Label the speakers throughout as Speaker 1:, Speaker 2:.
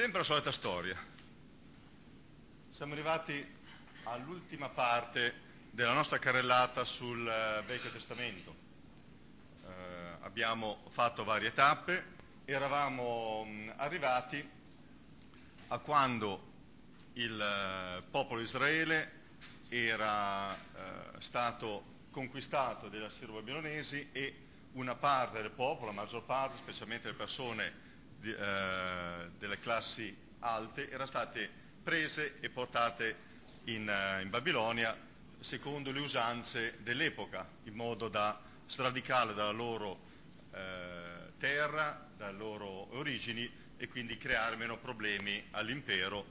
Speaker 1: Sempre la solita storia. Siamo arrivati all'ultima parte della nostra carrellata sul Vecchio Testamento. Abbiamo fatto varie tappe, eravamo arrivati a quando il popolo di Israele era stato conquistato dagli assiro-babilonesi e una parte del popolo, la maggior parte, specialmente le persone delle classi alte, erano state prese e portate in Babilonia secondo le usanze dell'epoca, in modo da sradicarle dalla loro terra, dalle loro origini, e quindi creare meno problemi all'impero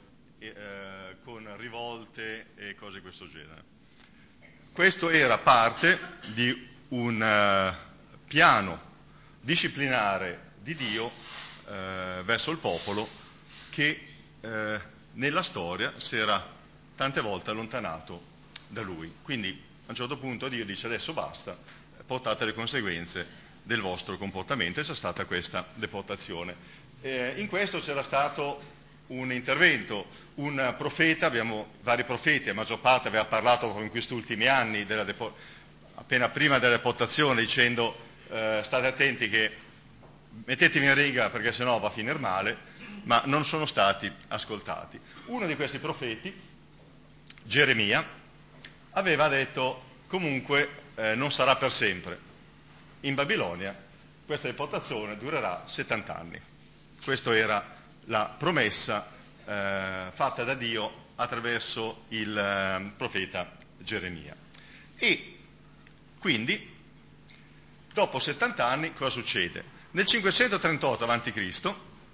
Speaker 1: con rivolte e cose di questo genere. Questo era parte di un piano disciplinare di Dio verso il popolo che nella storia si era tante volte allontanato da lui. Quindi a un certo punto Dio dice: adesso basta, portate le conseguenze del vostro comportamento, e c'è stata questa deportazione. In questo c'era stato un intervento, un profeta, abbiamo vari profeti, la maggior parte aveva parlato in questi ultimi anni, appena prima della deportazione, dicendo state attenti che mettetevi in riga perché sennò va a finire male, ma non sono stati ascoltati. Uno di questi profeti, Geremia, aveva detto: comunque non sarà per sempre. In Babilonia questa deportazione durerà 70 anni. Questa era la promessa fatta da Dio attraverso il profeta Geremia. E quindi, dopo 70 anni, cosa succede? Nel 538 a.C.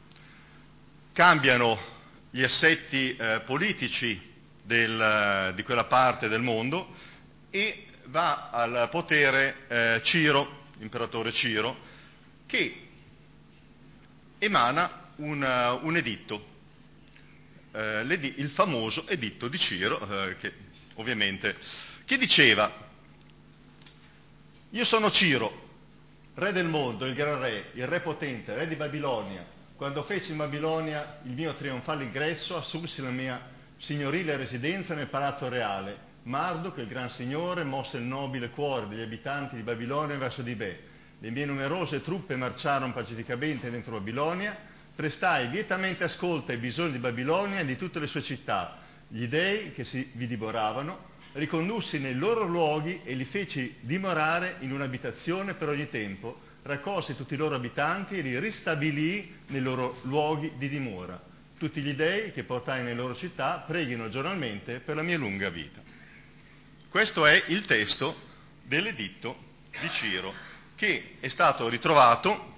Speaker 1: cambiano gli assetti politici di quella parte del mondo e va al potere Ciro, l'imperatore Ciro, che emana un editto, il famoso editto di Ciro, che diceva: io sono Ciro, re del mondo, il gran re, il re potente, re di Babilonia. Quando feci in Babilonia il mio trionfale ingresso, assunsi la mia signorile residenza nel palazzo reale. Marduk, il gran signore, mosse il nobile cuore degli abitanti di Babilonia verso di me. Le mie numerose truppe marciarono pacificamente dentro Babilonia. Prestai vietamente ascolto ai bisogni di Babilonia e di tutte le sue città. Gli dei che vi divoravano ricondussi nei loro luoghi e li feci dimorare in un'abitazione per ogni tempo, raccolsi tutti i loro abitanti e li ristabilì nei loro luoghi di dimora. Tutti gli dei che portai nelle loro città preghino giornalmente per la mia lunga vita. Questo è il testo dell'editto di Ciro, che è stato ritrovato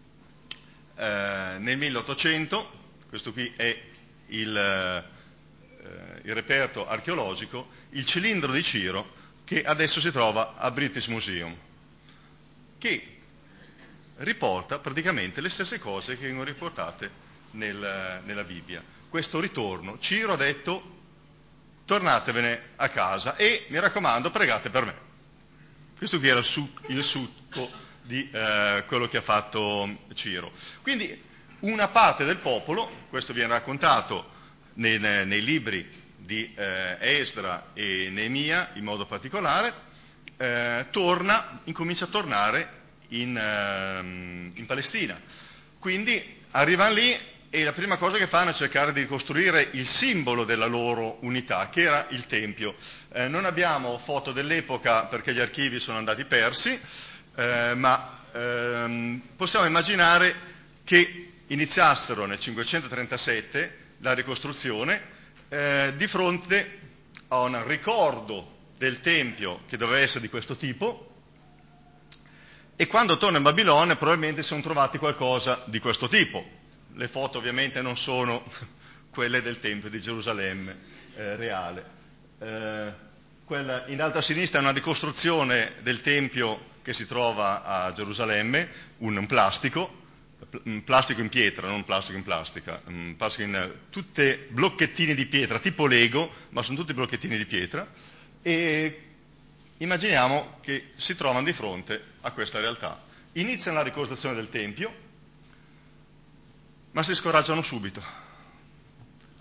Speaker 1: nel 1800, questo qui è il reperto archeologico, il cilindro di Ciro, che adesso si trova al British Museum, che riporta praticamente le stesse cose che vengono riportate nella Bibbia. Questo ritorno, Ciro ha detto: tornatevene a casa e, mi raccomando, pregate per me. Questo qui era il succo di quello che ha fatto Ciro. Quindi una parte del popolo, questo viene raccontato nei libri di Esdra e Neemia in modo particolare, incomincia a tornare in Palestina. Quindi arrivano lì e la prima cosa che fanno è cercare di ricostruire il simbolo della loro unità, che era il Tempio. Non abbiamo foto dell'epoca perché gli archivi sono andati persi, ma possiamo immaginare che iniziassero nel 537 la ricostruzione di fronte a un ricordo del Tempio che doveva essere di questo tipo, e quando tornano in Babilonia probabilmente si sono trovati qualcosa di questo tipo. Le foto ovviamente non sono quelle del Tempio di Gerusalemme reale. Quella in alto a sinistra è una ricostruzione del Tempio che si trova a Gerusalemme, un plastico in pietra, non un plastico in plastica, un plastico tutte blocchettini di pietra, tipo Lego, ma sono tutti blocchettini di pietra, e immaginiamo che si trovano di fronte a questa realtà. Iniziano la ricostruzione del Tempio, ma si scoraggiano subito,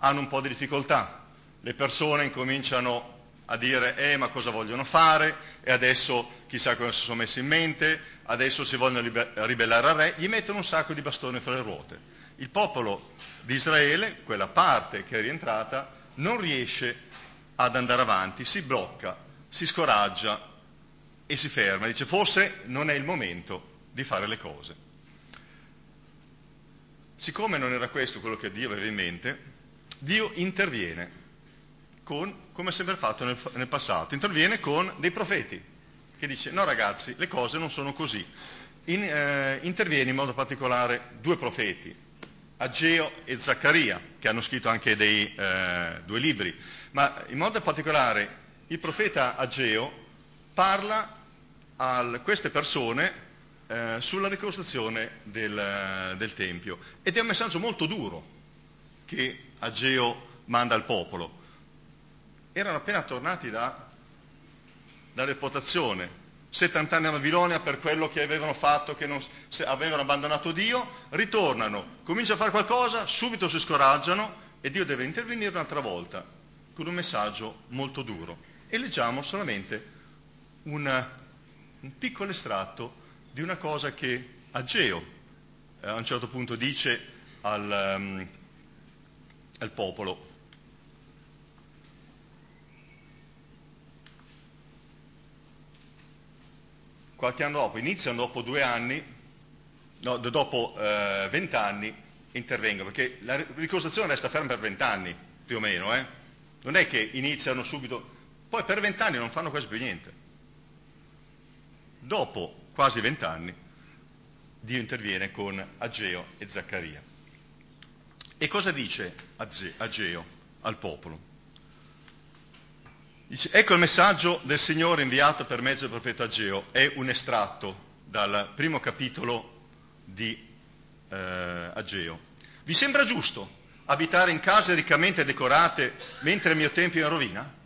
Speaker 1: hanno un po' di difficoltà. Le persone incominciano a dire ma cosa vogliono fare, e adesso chissà cosa si sono messi in mente, adesso si vogliono ribellare al re, gli mettono un sacco di bastoni fra le ruote. Il popolo di Israele, quella parte che è rientrata, non riesce ad andare avanti, si blocca, si scoraggia e si ferma, dice forse non è il momento di fare le cose. Siccome non era questo quello che Dio aveva in mente, Dio interviene come ha sempre fatto nel passato, interviene con dei profeti, che dice no ragazzi, le cose non sono così. Interviene in modo particolare 2 profeti, Ageo e Zaccaria, che hanno scritto anche 2 libri, ma in modo particolare il profeta Ageo parla a queste persone sulla ricostruzione del Tempio, ed è un messaggio molto duro che Ageo manda al popolo. Erano appena tornati da deportazione, 70 anni a Babilonia per quello che avevano fatto, che avevano abbandonato Dio, ritornano, cominciano a fare qualcosa, subito si scoraggiano e Dio deve intervenire un'altra volta con un messaggio molto duro. E leggiamo solamente un piccolo estratto di una cosa che Ageo a un certo punto dice al popolo. Qualche anno dopo, iniziano dopo 2 anni, no, dopo 20 anni intervengono, perché la ricostruzione resta ferma per 20 anni, più o meno, Non è che iniziano subito, poi per 20 anni non fanno quasi più niente. Dopo quasi 20 anni Dio interviene con Ageo e Zaccaria. E cosa dice Ageo al popolo? Dice, ecco il messaggio del Signore inviato per mezzo del profeta Ageo. È un estratto dal primo capitolo di Ageo. Vi sembra giusto abitare in case riccamente decorate mentre il mio tempio è in rovina?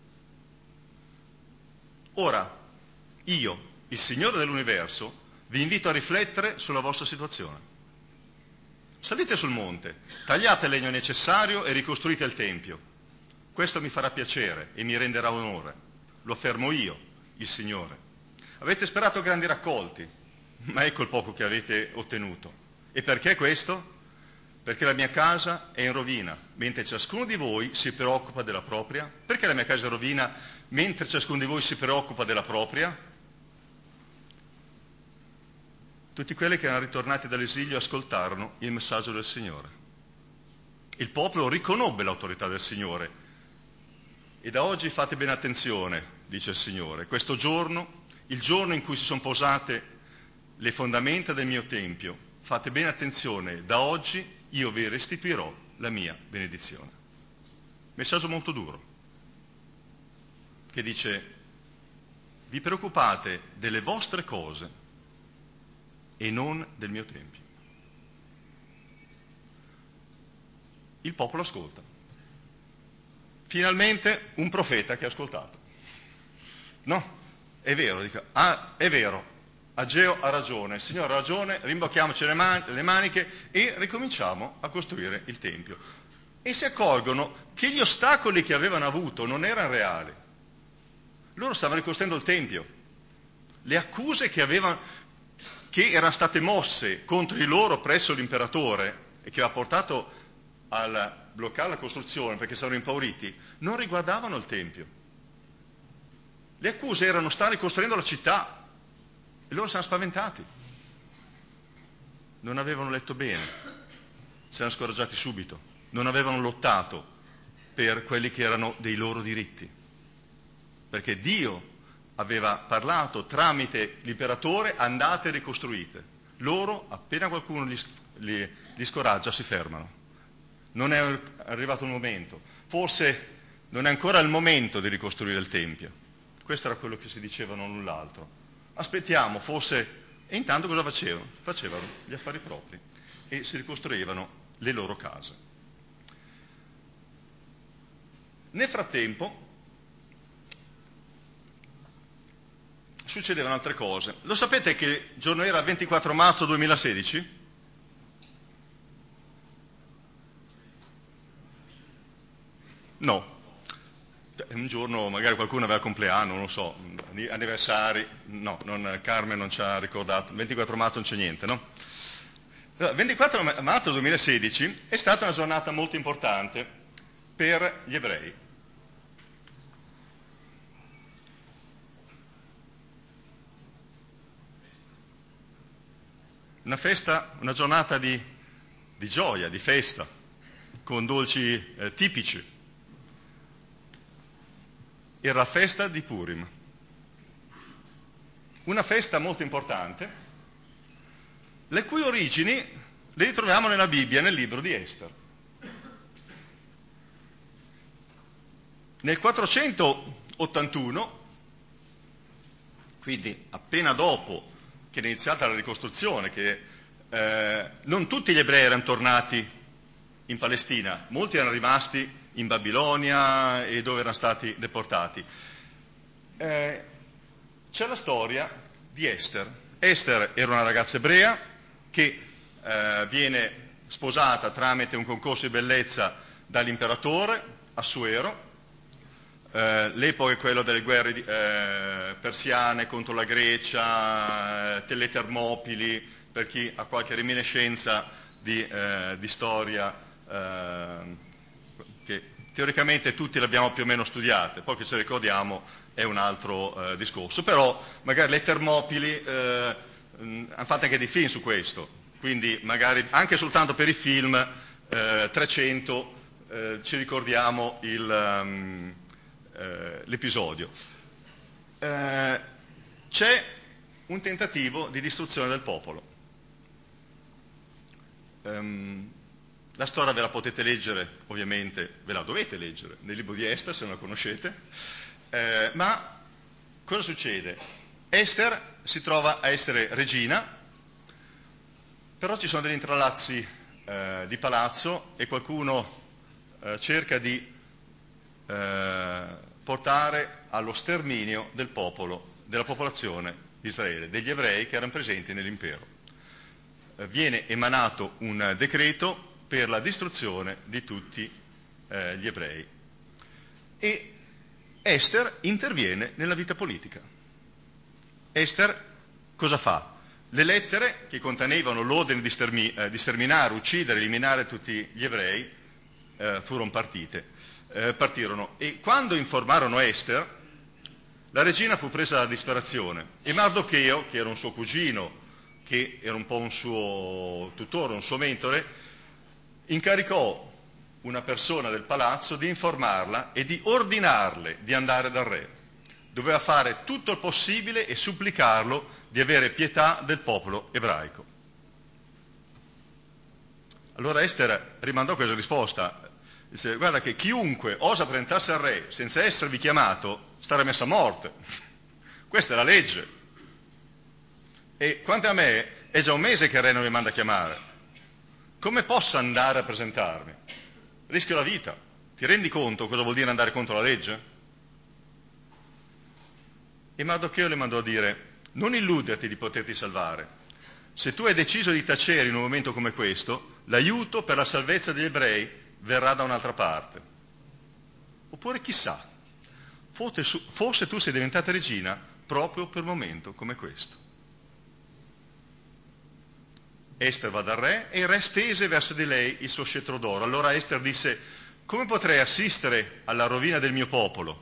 Speaker 1: Ora, io, il Signore dell'universo, vi invito a riflettere sulla vostra situazione. Salite sul monte, tagliate il legno necessario e ricostruite il tempio. Questo mi farà piacere e mi renderà onore. Lo affermo io, il Signore. Avete sperato grandi raccolti, ma ecco il poco che avete ottenuto. E perché questo? Perché la mia casa è in rovina, mentre ciascuno di voi si preoccupa della propria. Perché la mia casa è in rovina, mentre ciascuno di voi si preoccupa della propria? Tutti quelli che erano ritornati dall'esilio ascoltarono il messaggio del Signore. Il popolo riconobbe l'autorità del Signore. E da oggi fate bene attenzione, dice il Signore, questo giorno, il giorno in cui si sono posate le fondamenta del mio Tempio, fate bene attenzione, da oggi io vi restituirò la mia benedizione. Messaggio molto duro, che dice, vi preoccupate delle vostre cose e non del mio Tempio. Il popolo ascolta. Finalmente un profeta che ha ascoltato. No, è vero, è vero, Ageo ha ragione, il Signore ha ragione, rimbocchiamoci le maniche e ricominciamo a costruire il Tempio. E si accorgono che gli ostacoli che avevano avuto non erano reali. Loro stavano ricostruendo il Tempio. Le accuse che erano state mosse contro di loro presso l'imperatore e che aveva portato a bloccare la costruzione perché si erano impauriti, non riguardavano il Tempio. Le accuse erano stare ricostruendo la città e loro si erano spaventati. Non avevano letto bene, si erano scoraggiati subito, non avevano lottato per quelli che erano dei loro diritti, perché Dio aveva parlato tramite l'imperatore, andate e ricostruite. Loro, appena qualcuno li scoraggia, si fermano. Non è arrivato il momento, forse non è ancora il momento di ricostruire il Tempio. Questo era quello che si dicevano l'un l'altro. Aspettiamo, forse... E intanto cosa facevano? Facevano gli affari propri e si ricostruivano le loro case. Nel frattempo succedevano altre cose. Lo sapete che giorno era il 24 marzo 2016? No. Un giorno magari qualcuno aveva il compleanno, non lo so, anniversari, no, Carmen non ci ha ricordato, 24 marzo non c'è niente, no? 24 marzo 2016 è stata una giornata molto importante per gli ebrei. Una festa, una giornata di gioia, di festa, con dolci tipici. Era la festa di Purim. Una festa molto importante, le cui origini le ritroviamo nella Bibbia, nel libro di Ester. Nel 481, quindi appena dopo che è iniziata la ricostruzione, che non tutti gli ebrei erano tornati in Palestina, molti erano rimasti in Babilonia e dove erano stati deportati. C'è la storia di Ester. Ester era una ragazza ebrea che viene sposata tramite un concorso di bellezza dall'imperatore Assuero. L'epoca è quella delle guerre persiane contro la Grecia, le Termopili, per chi ha qualche reminiscenza di storia, che teoricamente tutti le abbiamo più o meno studiate, poi che ci ricordiamo è un altro discorso, però magari le Termopili hanno fatto anche dei film su questo, quindi magari anche soltanto per i film 300 ci ricordiamo l'episodio. C'è un tentativo di distruzione del popolo. La storia ve la potete leggere, ovviamente ve la dovete leggere nel libro di Ester se non la conoscete, ma cosa succede? Ester si trova a essere regina, però ci sono degli intrallazzi di palazzo e qualcuno cerca di portare allo sterminio del popolo, della popolazione di Israele, degli ebrei che erano presenti nell'impero. Viene emanato un decreto per la distruzione di tutti gli ebrei e Ester interviene nella vita politica. Ester cosa fa? Le lettere che contenevano l'ordine di sterminare, uccidere, eliminare tutti gli ebrei furono partirono e quando informarono Ester, la regina fu presa dalla disperazione e Mardocheo, che era un suo cugino, che era un po' un suo tutore, un suo mentore, incaricò una persona del palazzo di informarla e di ordinarle di andare dal re. Doveva fare tutto il possibile e supplicarlo di avere pietà del popolo ebraico. Allora Ester rimandò questa risposta. Dice, guarda che chiunque osa presentarsi al re senza esservi chiamato starà messo a morte. Questa è la legge. E quanto a me, è già un mese che il re non mi manda a chiamare. Come posso andare a presentarmi? Rischio la vita. Ti rendi conto cosa vuol dire andare contro la legge? E Mardocheo le mandò a dire, non illuderti di poterti salvare. Se tu hai deciso di tacere in un momento come questo, l'aiuto per la salvezza degli ebrei verrà da un'altra parte. Oppure chissà, forse tu sei diventata regina proprio per un momento come questo. Ester va dal re e il re stese verso di lei il suo scettro d'oro. Allora Ester disse, come potrei assistere alla rovina del mio popolo?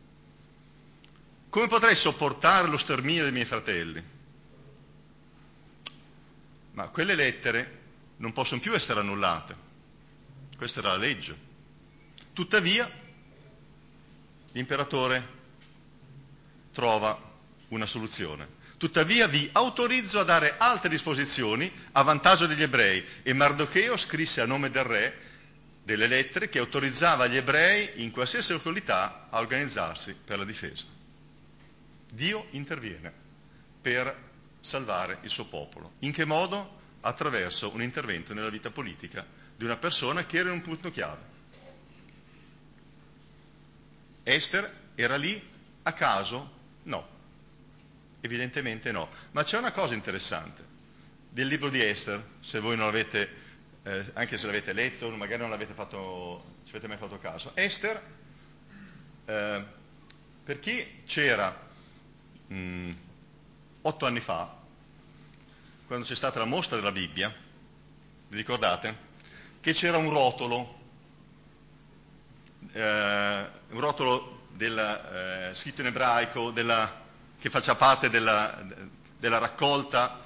Speaker 1: Come potrei sopportare lo sterminio dei miei fratelli? Ma quelle lettere non possono più essere annullate. Questa era la legge. Tuttavia, l'imperatore trova una soluzione. Tuttavia vi autorizzo a dare altre disposizioni a vantaggio degli ebrei. E Mardocheo scrisse a nome del re delle lettere che autorizzava gli ebrei in qualsiasi località a organizzarsi per la difesa. Dio interviene per salvare il suo popolo. In che modo? Attraverso un intervento nella vita politica di una persona che era in un punto chiave. Ester era lì a caso? No, evidentemente no. Ma c'è una cosa interessante del libro di Ester, se voi non l'avete anche se l'avete letto, magari non ci avete mai fatto caso. Ester, per chi c'era 8 anni fa, quando c'è stata la mostra della Bibbia, vi ricordate? Che c'era un rotolo scritto in ebraico che faccia parte della raccolta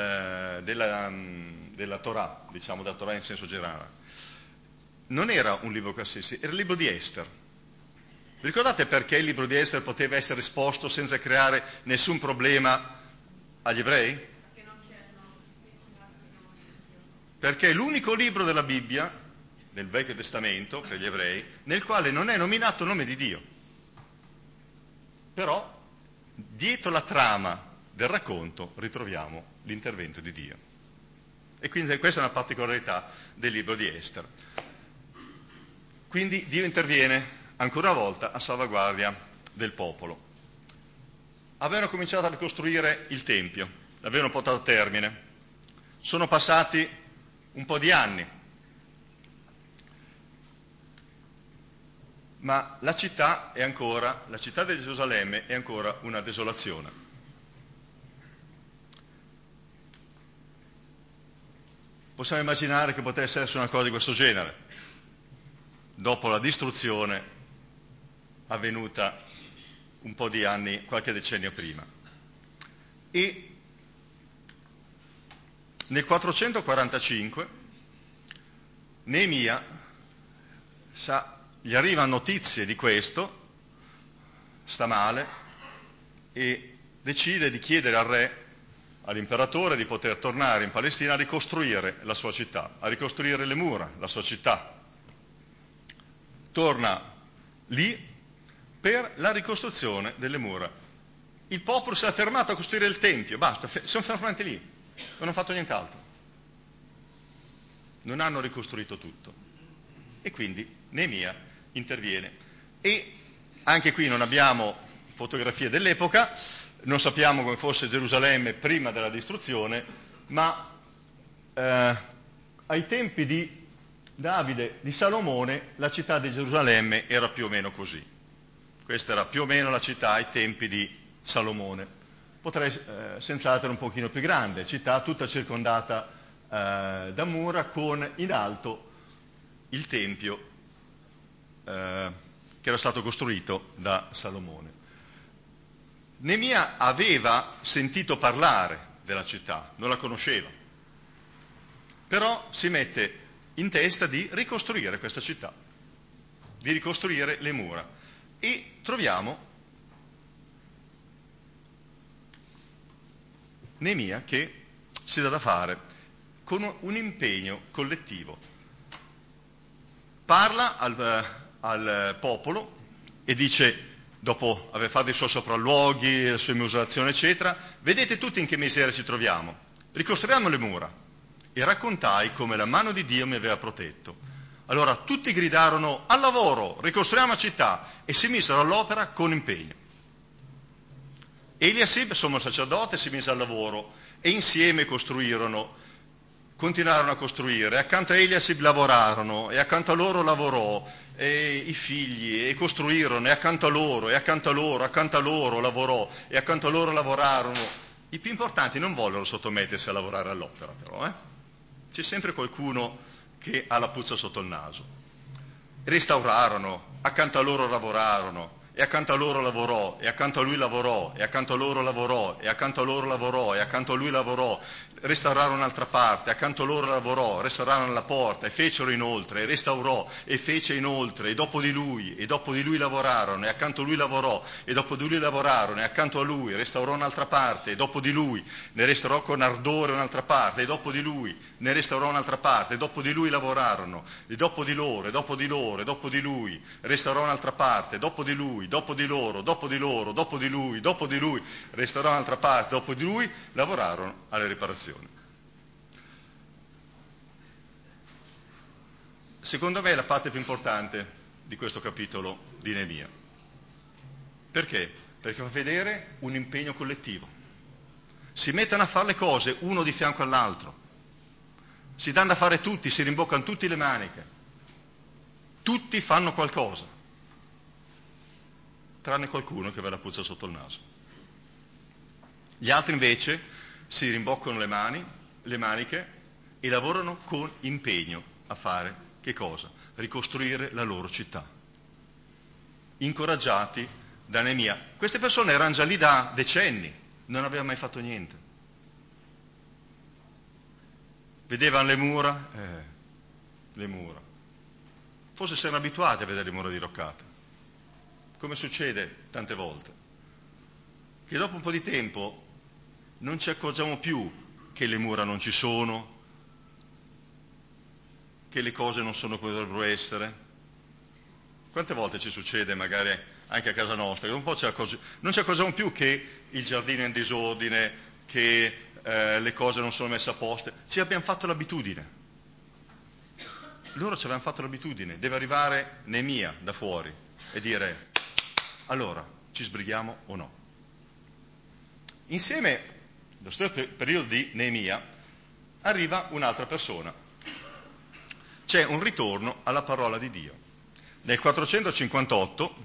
Speaker 1: della Torah, diciamo, della Torah in senso generale. Non era un libro qualsiasi, era il libro di Ester. Vi ricordate perché il libro di Ester poteva essere esposto senza creare nessun problema agli ebrei? Perché è l'unico libro della Bibbia, del Vecchio Testamento, per gli ebrei, nel quale non è nominato il nome di Dio. Però, dietro la trama del racconto, ritroviamo l'intervento di Dio. E quindi questa è una particolarità del libro di Ester. Quindi Dio interviene ancora una volta a salvaguardia del popolo. Avevano cominciato a ricostruire il Tempio, l'avevano portato a termine. Sono passati un po' di anni, ma la città di Gerusalemme è ancora una desolazione. Possiamo immaginare che potesse essere una cosa di questo genere, dopo la distruzione avvenuta un po' di anni, qualche decennio prima. E nel 445 Neemia gli arrivano notizie di questo, sta male, e decide di chiedere al re, all'imperatore, di poter tornare in Palestina a ricostruire la sua città, a ricostruire le mura, la sua città. Torna lì per la ricostruzione delle mura. Il popolo si è fermato a costruire il Tempio, basta, sono fermati lì, non hanno fatto nient'altro. Non hanno ricostruito tutto. E quindi Neemia interviene. E anche qui non abbiamo fotografie dell'epoca, non sappiamo come fosse Gerusalemme prima della distruzione, ma ai tempi di Davide, di Salomone, la città di Gerusalemme era più o meno così. Questa era più o meno la città ai tempi di Salomone. Potrei senz'altro un pochino più grande, città tutta circondata da mura, con in alto il Tempio che era stato costruito da Salomone. Neemia aveva sentito parlare della città, non la conosceva, però si mette in testa di ricostruire questa città, di ricostruire le mura, e troviamo Neemia che si dà da fare con un impegno collettivo. Parla al popolo e dice, dopo aver fatto i suoi sopralluoghi, le sue misurazioni, eccetera: vedete tutti in che miseria ci troviamo, ricostruiamo le mura. E raccontai come la mano di Dio mi aveva protetto. Allora tutti gridarono: al lavoro, ricostruiamo la città, e si misero all'opera con impegno. Eliasib, sommo sacerdote, si mise al lavoro e insieme continuarono a costruire. Accanto a Eliasib lavorarono, e accanto a loro lavorò e i figli, e costruirono, e accanto a loro, e accanto a loro, accanto a loro lavorò, e accanto a loro lavorarono. I più importanti non vollero sottomettersi a lavorare all'opera, però, C'è sempre qualcuno che ha la puzza sotto il naso. Restaurarono, accanto a loro lavorarono, e accanto a loro lavorò, e accanto a lui lavorò, e accanto a loro lavorò, e accanto a loro lavorò, e accanto a lui lavorò. Restaurarono un'altra parte, accanto a loro lavorò, restaurarono la porta, e fecero inoltre, e restaurò, e fece inoltre, e dopo di lui lavorarono, e accanto a lui lavorò, e dopo di lui lavorarono, e accanto a lui restaurò un'altra parte, e dopo di lui ne restaurò con ardore un'altra parte, e dopo di lui ne restaurò un'altra parte, e dopo di lui lavorarono, e dopo di loro, e dopo di loro, e dopo di lui restaurò un'altra parte, dopo di lui, dopo di loro, dopo di loro, dopo di lui restaurò un'altra parte, dopo di lui lavorarono alle riparazioni. Secondo me è la parte più importante di questo capitolo di Neemia. Perché? Perché fa vedere un impegno collettivo. Si mettono a fare le cose uno di fianco all'altro. Si danno da fare tutti, si rimboccano tutti le maniche. Tutti fanno qualcosa, tranne qualcuno che ve la puzza sotto il naso. Gli altri invece si rimboccano le maniche e lavorano con impegno a fare che cosa? Ricostruire la loro città. Incoraggiati da Neemia. Queste persone erano già lì da decenni, non avevano mai fatto niente. Vedevano le mura, forse si erano abituati a vedere le mura diroccate, come succede tante volte, che dopo un po' di tempo non ci accorgiamo più che le mura non ci sono, che le cose non sono come dovrebbero essere. Quante volte ci succede, magari anche a casa nostra, che un po' non ci accorgiamo più che il giardino è in disordine, che le cose non sono messe a posto. Ci abbiamo fatto l'abitudine. Loro ci avevano fatto l'abitudine. Deve arrivare Neemia da fuori e dire: allora, ci sbrighiamo o no? Insieme, nello stesso periodo di Neemia, arriva un'altra persona. C'è un ritorno alla parola di Dio. Nel 458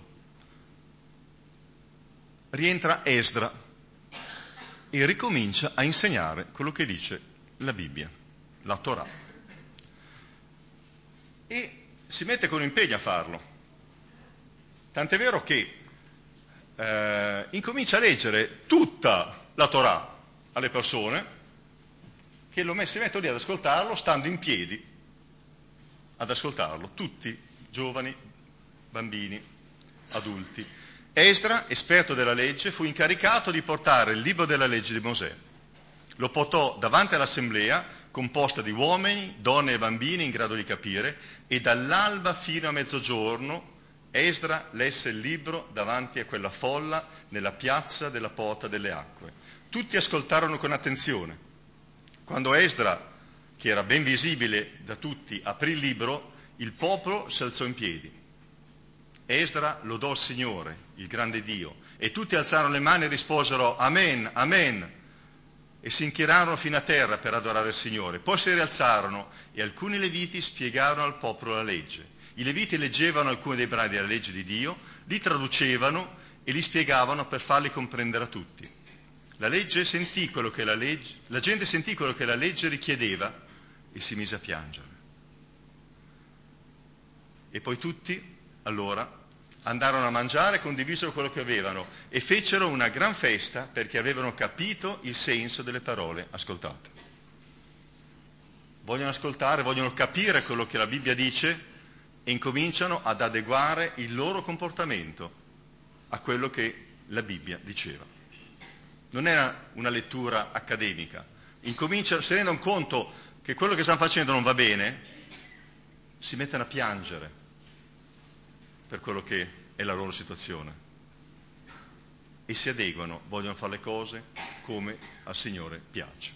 Speaker 1: rientra Esdra e ricomincia a insegnare quello che dice la Bibbia, la Torah. E si mette con impegno a farlo. Tant'è vero che incomincia a leggere tutta la Torah alle persone che si mettono lì ad ascoltarlo, stando in piedi ad ascoltarlo, tutti, giovani, bambini, adulti. Esdra, esperto della legge, fu incaricato di portare il libro della legge di Mosè. Lo portò davanti all'assemblea, composta di uomini, donne e bambini in grado di capire, e dall'alba fino a mezzogiorno Esdra lesse il libro davanti a quella folla nella piazza della Porta delle Acque. Tutti ascoltarono con attenzione. Quando Esdra, che era ben visibile da tutti, aprì il libro, il popolo si alzò in piedi. Esdra lodò il Signore, il grande Dio, e tutti alzarono le mani e risposero Amen, Amen, e si inchinarono fino a terra per adorare il Signore. Poi si rialzarono e alcuni leviti spiegarono al popolo la legge. I leviti leggevano alcuni dei brani della legge di Dio, li traducevano e li spiegavano per farli comprendere a tutti. La gente sentì quello che la legge richiedeva e si mise a piangere. E poi tutti, allora, andarono a mangiare e condivisero quello che avevano e fecero una gran festa perché avevano capito il senso delle parole ascoltate. Vogliono ascoltare, vogliono capire quello che la Bibbia dice e incominciano ad adeguare il loro comportamento a quello che la Bibbia diceva. Non era una lettura accademica. Si rendono conto che quello che stanno facendo non va bene, si mettono a piangere per quello che è la loro situazione e si adeguano, vogliono fare le cose come al Signore piace.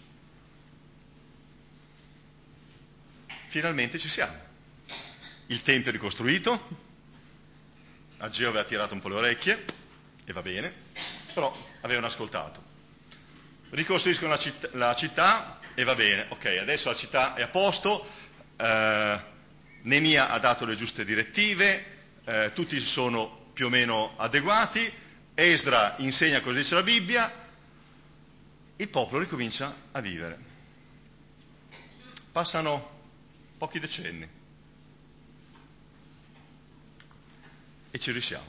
Speaker 1: Finalmente ci siamo. Il Tempio è ricostruito, Ageo aveva tirato un po' le orecchie, e va bene, però avevano ascoltato. Ricostruiscono la città, e va bene, ok, adesso la città è a posto, Neemia ha dato le giuste direttive, tutti si sono più o meno adeguati, Esdra insegna cosa dice la Bibbia, il popolo ricomincia a vivere. Passano pochi decenni e ci risiamo.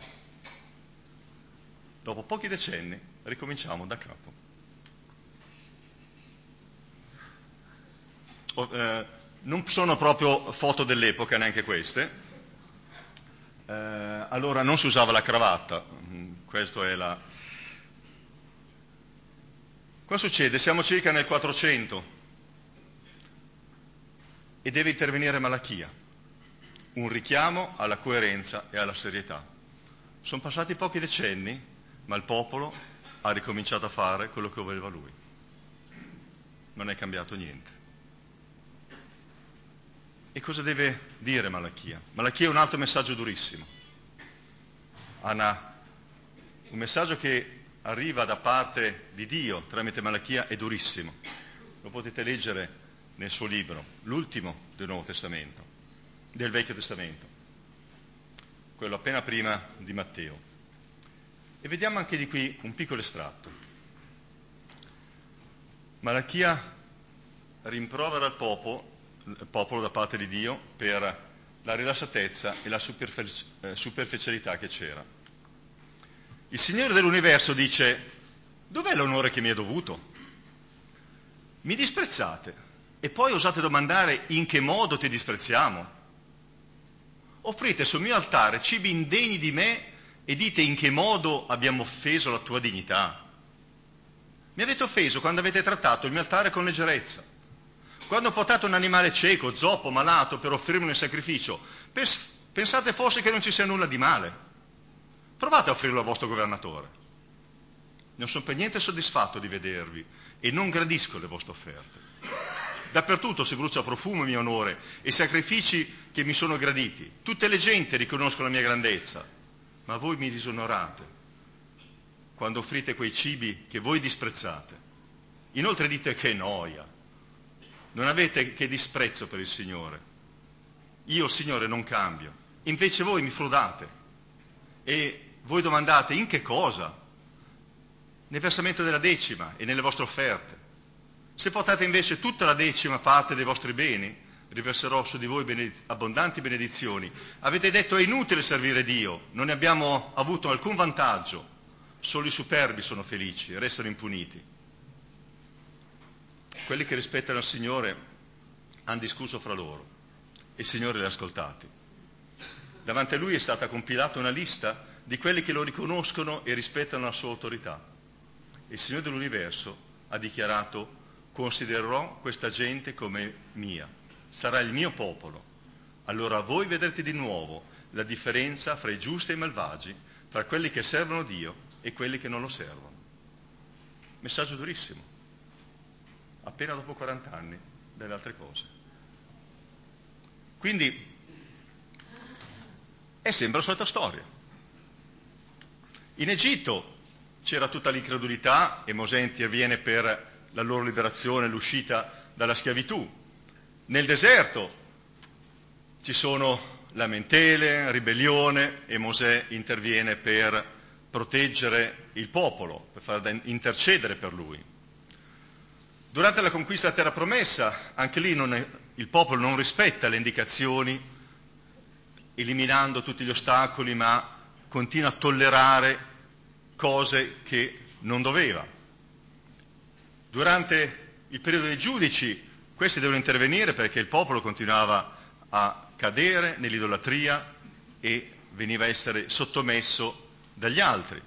Speaker 1: Dopo pochi decenni ricominciamo da capo. Non sono proprio foto dell'epoca neanche queste. Allora non si usava la cravatta, questo è la... Cosa succede? Siamo circa nel 400 e deve intervenire Malachia, un richiamo alla coerenza e alla serietà. Sono passati pochi decenni, ma il popolo ha ricominciato a fare quello che voleva lui. Non è cambiato niente. E cosa deve dire Malachia? Malachia è un altro messaggio durissimo. Un messaggio che arriva da parte di Dio tramite Malachia è durissimo. Lo potete leggere nel suo libro, l'ultimo del Nuovo Testamento, del Vecchio Testamento, quello appena prima di Matteo. E vediamo anche di qui un piccolo estratto. Malachia rimprovera il popolo da parte di Dio per la rilassatezza e la superficialità che c'era. Il Signore dell'universo dice: dov'è l'onore che mi è dovuto? Mi disprezzate e poi osate domandare in che modo ti disprezziamo? Offrite sul mio altare cibi indegni di me e dite in che modo abbiamo offeso la tua dignità. Mi avete offeso quando avete trattato il mio altare con leggerezza. Quando ho portato un animale cieco, zoppo, malato per offrirmi in sacrificio, pensate forse che non ci sia nulla di male? Provate a offrirlo al vostro governatore. Non sono per niente soddisfatto di vedervi e non gradisco le vostre offerte. Dappertutto si brucia profumo in mio onore e sacrifici che mi sono graditi. Tutte le genti riconoscono la mia grandezza, ma voi mi disonorate quando offrite quei cibi che voi disprezzate. Inoltre dite che noia. Non avete che disprezzo per il Signore. Io, Signore, non cambio. Invece voi mi frodate. E voi domandate in che cosa? Nel versamento della decima e nelle vostre offerte. Se portate invece tutta la decima parte dei vostri beni, riverserò su di voi abbondanti benedizioni. Avete detto è inutile servire Dio, non ne abbiamo avuto alcun vantaggio. Solo i superbi sono felici e restano impuniti. Quelli che rispettano il Signore hanno discusso fra loro e il Signore li ha ascoltati. Davanti a Lui è stata compilata una lista di quelli che lo riconoscono e rispettano la sua autorità. Il Signore dell'universo ha dichiarato: considererò questa gente come mia, sarà il mio popolo. Allora voi vedrete di nuovo la differenza fra i giusti e i malvagi, fra quelli che servono Dio e quelli che non lo servono. Messaggio durissimo, appena dopo 40 anni dalle altre cose. Quindi è sempre la solita storia. In Egitto c'era tutta l'incredulità e Mosè interviene per la loro liberazione, l'uscita dalla schiavitù. Nel deserto ci sono lamentele, ribellione e Mosè interviene per proteggere il popolo, per far intercedere per lui. Durante la conquista della terra promessa, anche lì il popolo non rispetta le indicazioni, eliminando tutti gli ostacoli, ma continua a tollerare cose che non doveva. Durante il periodo dei giudici, questi devono intervenire perché il popolo continuava a cadere nell'idolatria e veniva a essere sottomesso dagli altri.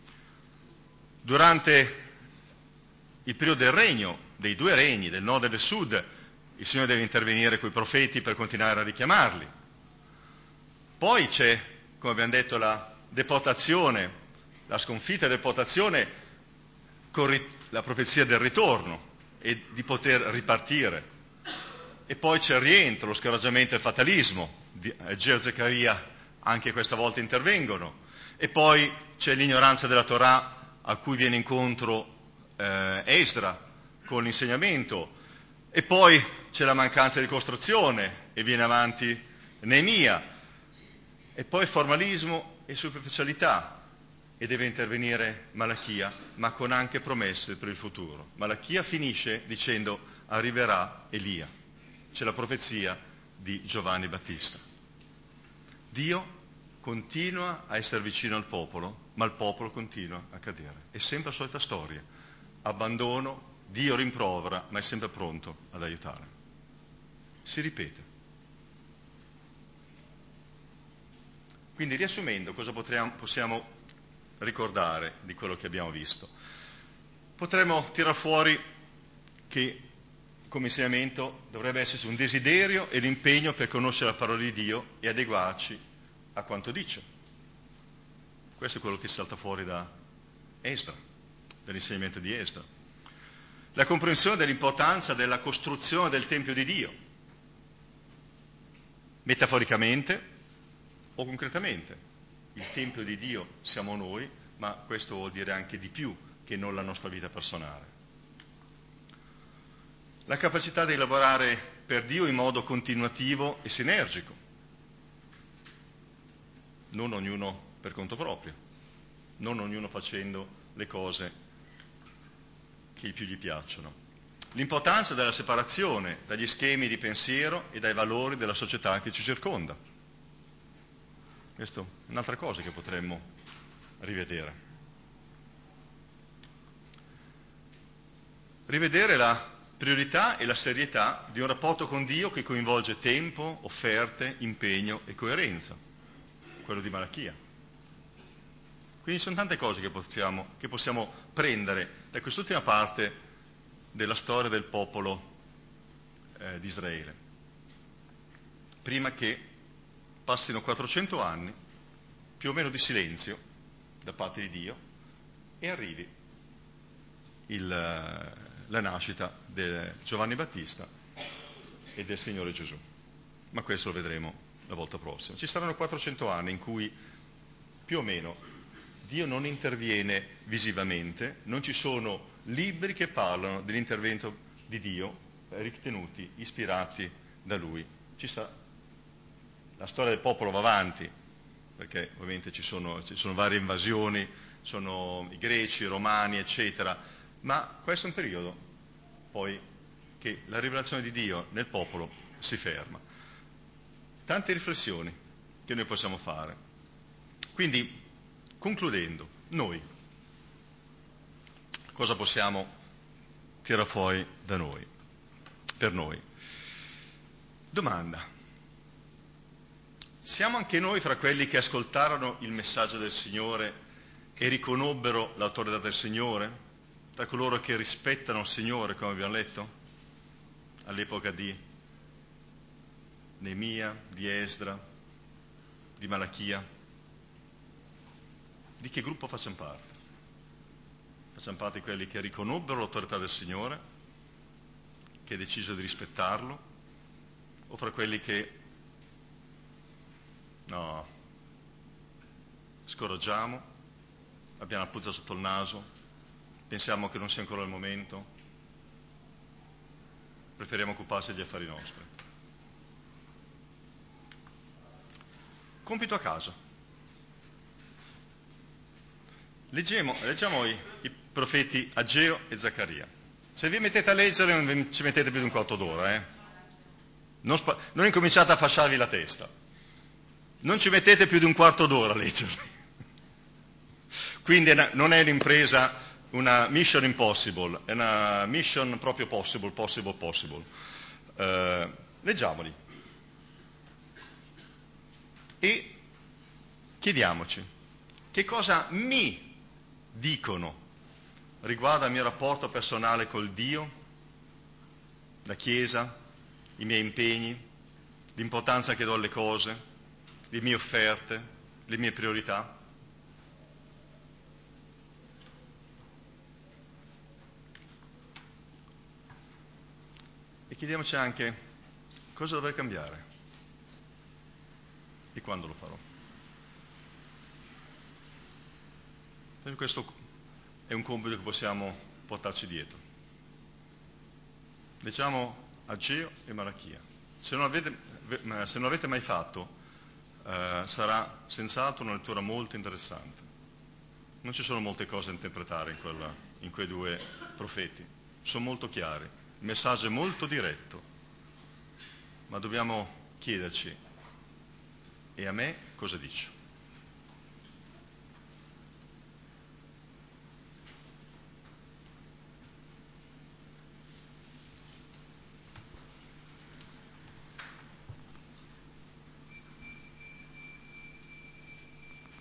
Speaker 1: Durante il periodo del regno, dei due regni, del nord e del sud, il Signore deve intervenire coi profeti per continuare a richiamarli. Poi c'è, come abbiamo detto, la deportazione, la sconfitta e deportazione con la profezia del ritorno e di poter ripartire. E poi c'è il rientro, lo scoraggiamento e il fatalismo. Geo e Zaccaria anche questa volta intervengono. E poi c'è l'ignoranza della Torah a cui viene incontro Esdra con l'insegnamento. E poi c'è la mancanza di costruzione e viene avanti Neemia. E poi formalismo e superficialità. E deve intervenire Malachia, ma con anche promesse per il futuro. Malachia finisce dicendo: arriverà Elia. C'è la profezia di Giovanni Battista. Dio continua a essere vicino al popolo, ma il popolo continua a cadere. È sempre la solita storia. Abbandono, Dio rimprovera, ma è sempre pronto ad aiutare. Si ripete. Quindi, riassumendo, cosa possiamo ricordare di quello che abbiamo visto? Potremmo tirar fuori che come insegnamento dovrebbe esserci un desiderio e l'impegno per conoscere la parola di Dio e adeguarci a quanto dice. Questo è quello che salta fuori da Esdra, dall'insegnamento di Esdra. La comprensione dell'importanza della costruzione del Tempio di Dio, metaforicamente o concretamente. Il Tempio di Dio siamo noi, ma questo vuol dire anche di più che non la nostra vita personale. la capacità di lavorare per Dio in modo continuativo e sinergico, non ognuno per conto proprio, non ognuno facendo le cose che più gli piacciono. L'importanza della separazione dagli schemi di pensiero e dai valori della società che ci circonda. Questa è un'altra cosa che potremmo rivedere. Rivedere la priorità e la serietà di un rapporto con Dio che coinvolge tempo, offerte, impegno e coerenza, quello di Malachia. Quindi sono tante cose che possiamo prendere da quest'ultima parte della storia del popolo di Israele, prima che passino 400 anni più o meno di silenzio da parte di Dio e arrivi la nascita di Giovanni Battista e del Signore Gesù. Ma questo lo vedremo la volta prossima. Ci saranno 400 anni in cui più o meno Dio non interviene visivamente, non ci sono libri che parlano dell'intervento di Dio ritenuti, ispirati da Lui. La storia del popolo va avanti, perché ovviamente ci sono varie invasioni, sono i greci, i romani, eccetera, ma questo è un periodo poi che la rivelazione di Dio nel popolo si ferma. Tante riflessioni che noi possiamo fare. Quindi, concludendo, noi cosa possiamo tirare fuori da noi, per noi? Domanda. Siamo anche noi fra quelli che ascoltarono il messaggio del Signore e riconobbero l'autorità del Signore? Tra coloro che rispettano il Signore, come abbiamo letto, all'epoca di Neemia, di Esdra, di Malachia? Di che gruppo facciamo parte? Facciamo parte di quelli che riconobbero l'autorità del Signore, che decisero di rispettarlo, o fra quelli che scoraggiamo, abbiamo la puzza sotto il naso, pensiamo che non sia ancora il momento, preferiamo occuparsi degli affari nostri. Compito a casa. Leggiamo i profeti Ageo e Zaccaria. Se vi mettete a leggere non ci mettete più di un quarto d'ora, Non incominciate a fasciarvi la testa. Non ci mettete più di un quarto d'ora a leggerli. Quindi non è un'impresa, una mission impossible, è una mission proprio possible. Leggiamoli. E chiediamoci, che cosa mi dicono riguardo al mio rapporto personale col Dio, la Chiesa, i miei impegni, l'importanza che do alle cose, le mie offerte, le mie priorità? E chiediamoci anche cosa dovrei cambiare e quando lo farò. Questo è un compito che possiamo portarci dietro. Leggiamo Ageo e Malachia. Se non l'avete mai fatto, sarà senz'altro una lettura molto interessante. Non ci sono molte cose da interpretare in quei due profeti. Sono molto chiari. Il messaggio è molto diretto. Ma dobbiamo chiederci, e a me cosa dice?